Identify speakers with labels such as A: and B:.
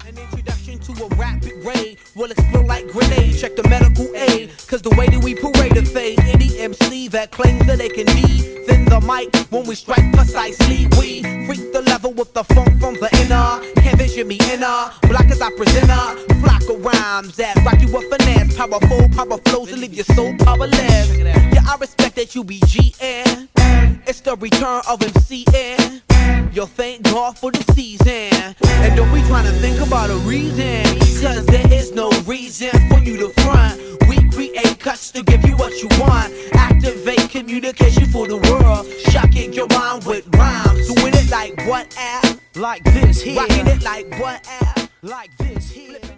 A: An introduction to a rapid raid will explode like grenades. Check the medical aid, cause the way that we parade a fade. Any MC that claims that they can defend the mic when we strike precisely, we freak the level with the funk from the inner. Can't vision me inner, black as I present a flock of rhymes that rock you with finesse. Powerful, power flows and leave your soul powerless. Yeah, I respect that you be GN. It's the return of MCN. Yo, thank God for the season. And don't be trying to think about a reason, cause there is no reason for you to front. We create cuts to give you what you want. Activate communication for the world. Shocking your mind with rhymes. Doing it like what app?
B: Like this here.
A: Rocking it like what app?
B: Like this here.